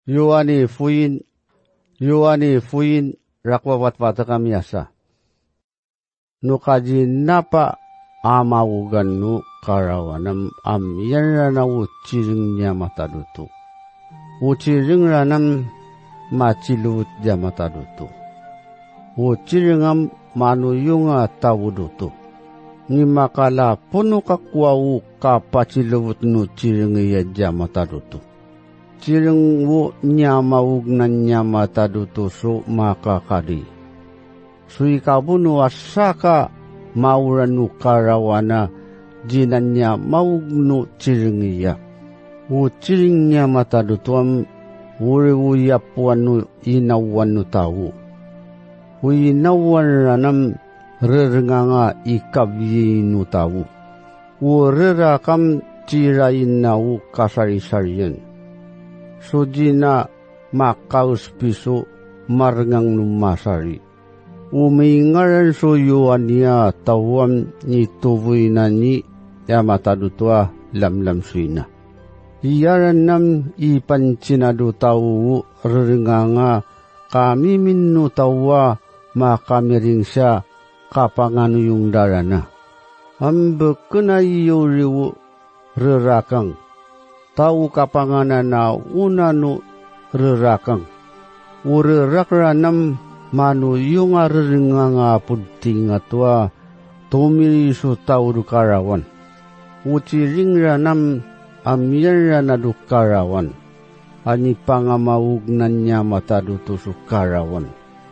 Yohani fuin rakwawat wata kami asa. Nukaji napa amawugan nu karawanam amyan rana uciring nya matadutu. Uciring ranam macilut ja matadutu. Uciringam manuyunga tawudutu. Ni makala puno kakwau kapacilut nu ciring ya ja matadutu. Ciring wo nyamawug na nyamatadutu so makakadi. Sui kabunu asaka mauranu karawana jinanya maugnu ciringiya. Wo ciring nyamatadutuam uri uyapuanu inawanu tahu. Inawan ranam rerenganga ikabiyinu tahu. Wo rerakam cirainau kasari-sarian. Sujina makaus piso marengang numasari. Umingaran suyuan niya tawam ni tuvoy na ni yamatadutua lamlam suina. Iyaran nam ipancinadu tawu ringanga kami minu tawa makamiring siya kapangano yung darana. Ambekena iyuriwu rerakang. Tau kapanganan na unanu rerakang. Urerakranam manu yung aringanga pudting atwa tumirisu tau dukarawan. Uciring ranam amyan na dukarawan. Ani pangamawugnan niya mataduto sukarawan.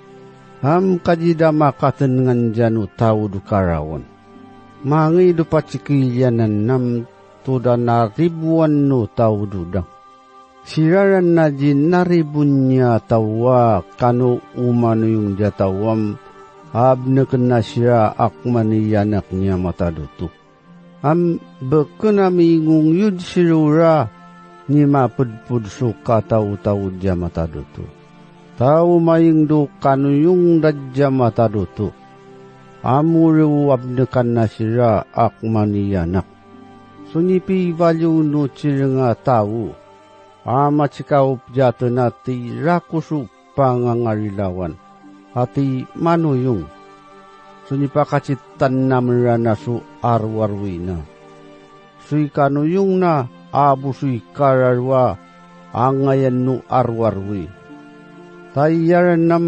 Kajida makatengan janu tau dukarawan. Mangi dupacikilyanan nam tuda na ribuan no tau dudang. Siraran na jinaribunya tawa kanu umano yung jatawam abneken na sira akmaniyanak niya matadutu. Bekena mingung yud sirura ni mapudpud suka tau-tau ja matadutu. Tau maing do kanu yung dadja matadutu. Amuriw abnekan na sira akmaniyanak. Sunipi valyu no ciringa tahu. Macikaup jatuh nati rakusu pangangarilawan. Hati manuyung. Sunipa kacitan namrana su arwarwina. Sui kanuyung na abu sui kararwa angayan no arwarwi. Tayaran nam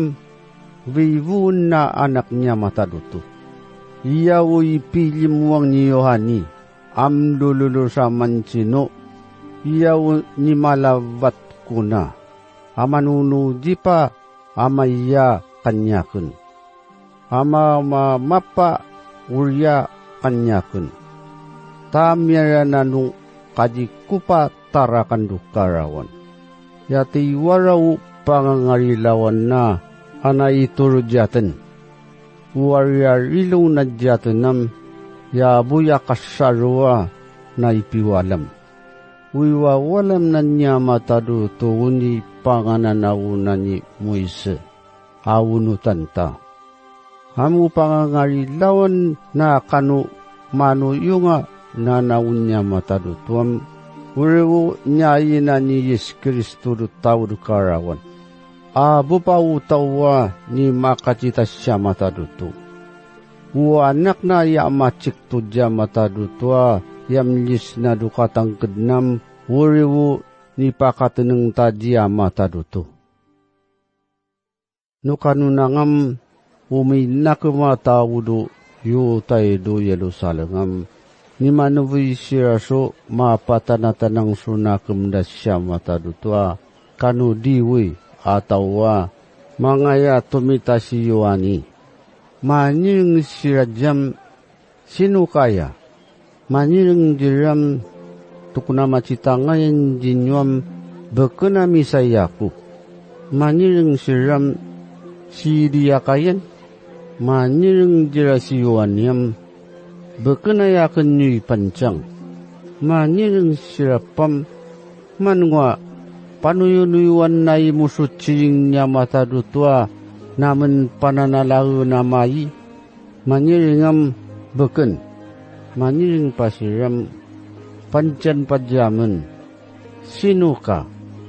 vivun na anaknya matadutu. Iya ui pilimuang ni Yohani. Amdululu sa mancino, iyaw ni malavat kuna. Amanunu jipa, amaya kanyakun. Mapa urya kanyakun. Tamyarananu kajikupa tarakan dukarawan. Yati warau pangangarilawan na anaiturujatan. Warya rilaw na jatanam. Ya buya kasarwa na ipiwalam. Wiwa walam na niya mataduto uni pangananauna ni Moise. Awunutan ta. Hamu pangangarilawan na kanu manu yunga na naun niya matadutuam. Uriwo niya ina ni Yesus Kristo do tau do karawan. Abu pa utawa ni makacita siya mataduto. Anak na macik tudya matadutua yamlis na dukatang kednam wuriwu ni pakateneng tajia matadutu. Nukanunangam uminak matawudu yutay do Yerusalem ni manuwi siraso mapatanatanang sunakem dasya matadutua kanu diwi atawa mangaya tumita si Yohani. Maniring sirajam sinukaya. Maniring diram tukunama citangayan jinyuam bekena misayaku. Maniring siram siriyakayan. Maniring dirasiyuanyam bekena yakan nyui pancang. Maniring sirapam manwa panuyunuyuan na imusut ciring niya matadutua. Namun pananalau namai maniringam beken maniring pasiram pancan pajaman sinuka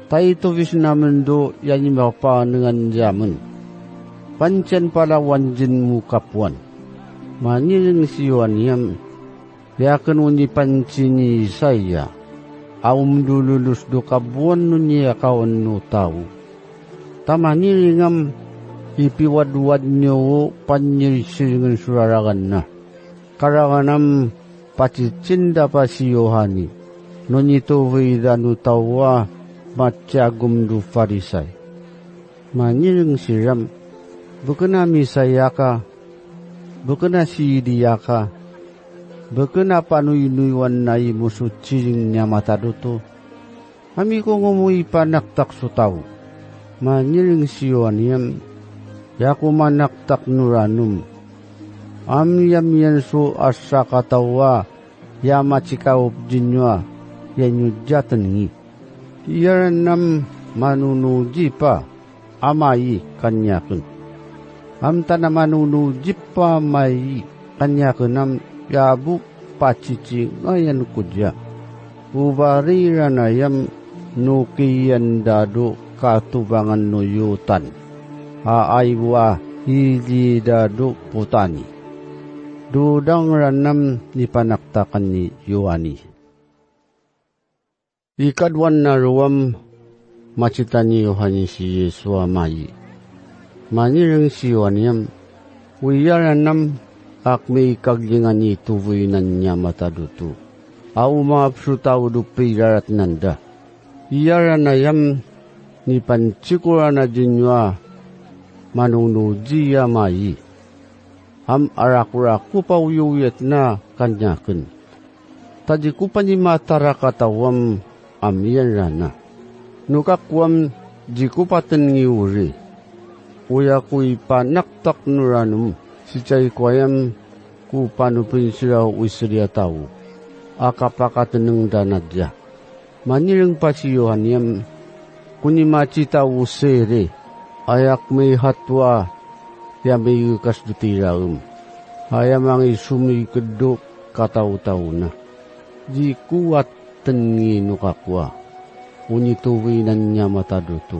taitubis naman do yan mapanengan jaman. Pancen pala wanjin mu kapuan. Maniring siwan yam. Yakan unyi pancini saya. Aum dululus do kabuan nunya kawan no tau. Tamaniringam ipiwad-wad nyo panyirisiringan suraragan na. Karanganam pacicinda pa si Yohani. Nonito vidanu tawa matsyagum du farisay. Maniring siram. Bukana misaya ka. Bukana sidiya ka. Bukana panuy-nuywan na imusutsiring niya mataduto. Ami ko ngumuy panaktak so tao. Maniring siyon yam. Yaku manaktak nuranum. Amyam yan so asa katawa. Yamachikaw jinwa. Yanyudjatan ngi. Yaranam manunuji pa. Amayi kanyakun. Amta na manunuji pa mayi kanyakunam. Yabu pacici ngayan kudya. Ubarira na yam nukiyan dado katubangan nuyutan. Haaywa hili dado putani. Dudang ranam ni panaktakan ni Yohani. Ikadwan na ruwam macita ni Yohani si Yesu amayi. Manirang si Yohaniyam. Wiyaranam akme ikaglingan ni tuvuinan niya mataduto. Au maapsutaw do pirarat nanda. Iyaranayam ni pancikura na jinywa manunujiya mayi. Am arakuraku pa uyuyat na kanyakin. Tadiku pa ni matarakatawam amiyan rana. Nukakwam jiku paten ngiuri. Uyakuy panaktak nuranum. Si chay kwayam ku panupin sila wisriya tao. Akapakateneng danadya. Maniring pa si Yohaniyam. Kuni macita usere. Ayak may hatwa. Ya may ukas dutiraum. Hayam ang isumi kedok kataw-taw na. Di kuat tengino kakwa. Unituwinan niya mataduto.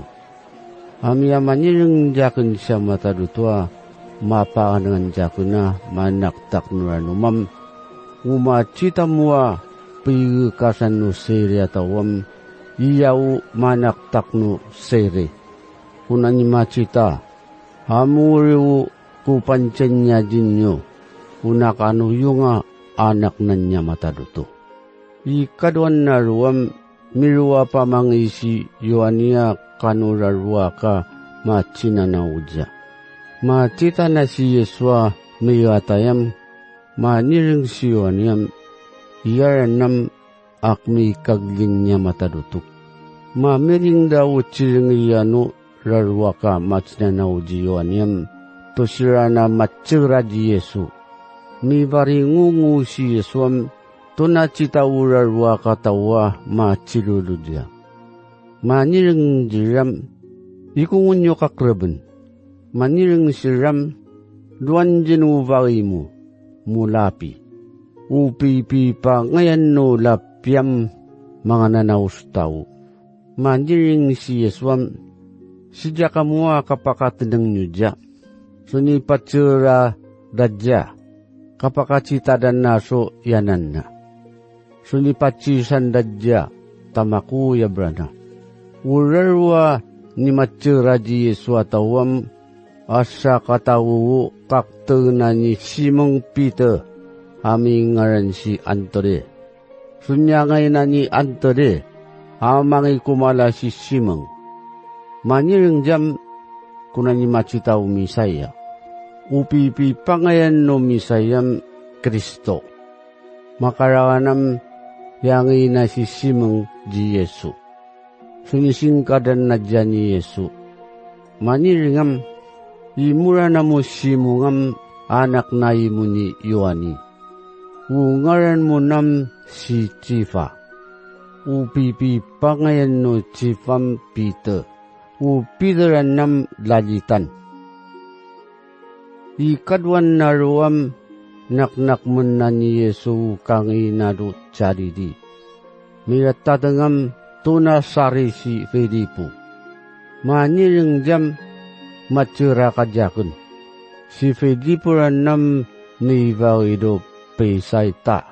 Amya maniring jaken siya mataduto. Mapakanangan jako na manaktak nuranumam. Umacita mua piyukasan no sere atawam. Iyaw manaktak no sere. Kunani macita. Hamuriw kupancen niya jinyo. Unakano yung anak na niya mataduto. Ikadwan na ruwam. Miruwa pa mangisi Yohania kanurarwa ka macina na udya. Macita na si Yeswa mayatayam, maniring si Yohaniyam, iyaranam akmi kagling niya matadutuk. Mamiring daw chiring iyano rarwaka macina na uji Yohaniyam, to sira na matsira di Yesu. Mi baringungu si Yeswam, to nachita urarwaka tawa maciluludya. Maniring jiram, ikungunyo kakraban. Maniring siram, duwan jinubari mo, mulapi. Upipi pa ngayon no lapyam, mga nanaus tao. Maniring si Yeswam, sidya ka mua kapakatinang nyudya. Sunipat sira dadya, kapakacita dan naso yanan na. Sunipat sisan dadya, tamaku ya brana. Urarwa ni matsira di Yesu atawam, asa katawu kakte na ni Simon Peter, aming ngaran si Antore. Sunyangay na ni Antore, amang ikumala si Simon. Maniring jam, kuna ni macita umisaya. Upipi pangayan no misayam Kristo. Makarawanam yangi na si Simon di Yesu. Sunisingkadan na dyan ni Yesu. Maniringam, imura na mo simungam anak na imo ni Yohani. Ungaran mo nam si Chifa. Upipi pangayan no Chifam Peter. Upidaran nam lajitan. Ikadwan na ruwam naknak mo na ni Yesu kang inado charidi. Miratadangam tunasari si Filipu. Manireng jam macura kajakun. Si Filipu ranam ni bawido pesay ta.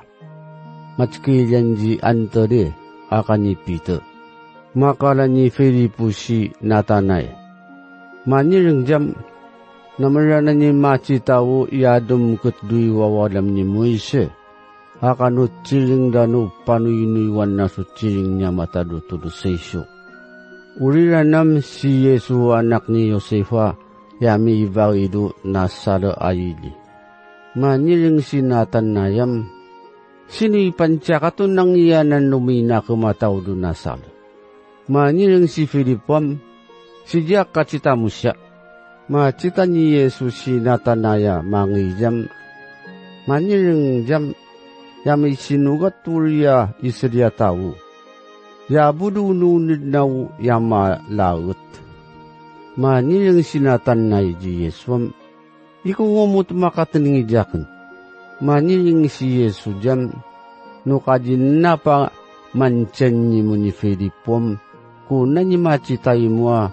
Matkilan ji antare akan ni Peter. Makala ni Filipu si Natanay. Manireng jam namarana ni maci tahu iadum ketdui wawalam ni Moise. Akan uciling danu panuyunuiwan na suciling niya matadutudu sesyo. Uriranam si Yesu anak ni Yosefa yami ibawido nasalo ayili. Manireng si Natanayam sini pancakatun nang iyanan lumina kumataw do nasalo. Manireng si Filipom sijak kacita musya. Macita ni Yesus si Natanaya mangijam. Manireng jam yami sinugat tulia isriya tahu. Ya budu nunid nau yama laut. Manireng si Natanay ji Yesus. Iku ngumut makataningijakan. Manireng si Yesus jam nukajin na pa mancan ni mo ni Filipom. Kuna ni macitay mo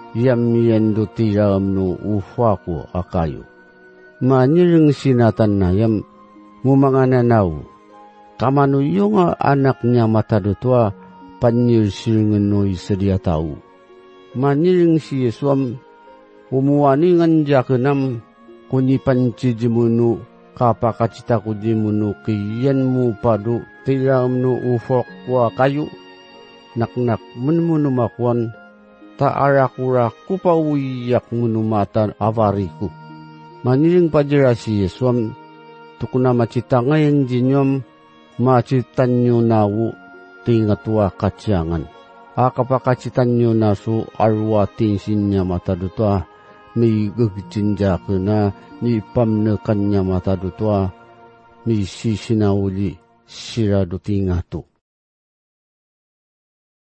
yam do tiram no ufa ko akayo. Manireng si Natanayam mumangananaw. Kamano yung anak niya matadutwa panyirsiringan no isadiya tao. Manireng si Yesuam umuwaningan jakenam kuni pancijimuno kapakacita kujimuno kiyan mo padu tiram no ufa ko akayo. Naknak menumakwan taarakura kupauyak menumatan avariku. Manireng pajera si Yesuam tukuna macita ngayon jinyom macitan nyo nawu tingatwa kacyangan. Akapakacitan nyo nasu arwating sinya matadutwa may gagcinjaka na ni pamnekan niya matadutwa may sisinawuli sirado tingatu.